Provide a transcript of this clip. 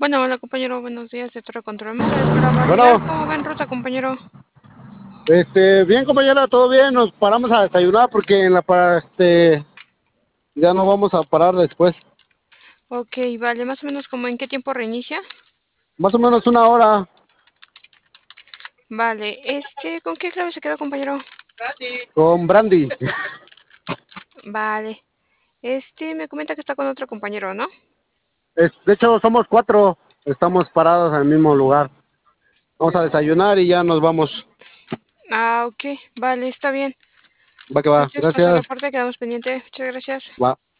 Bueno, hola compañero, buenos días de Torre Control Mesa, es para validar Bueno, cómo va en ruta, compañero. bien compañera, todo bien, nos paramos a desayunar porque ya no vamos a parar después. Ok, vale, más o menos como en qué tiempo reinicia. Más o menos una hora Vale, ¿con qué clave se quedó, compañero? con Brandy. Vale, me comenta que está con otro compañero, ¿no? De hecho, somos cuatro, estamos parados en el mismo lugar. Vamos a desayunar y ya nos vamos. Ah, ok, vale, está bien. Va que va, Entonces pasó el gracias. reporte, quedamos pendiente. Muchas gracias. Va.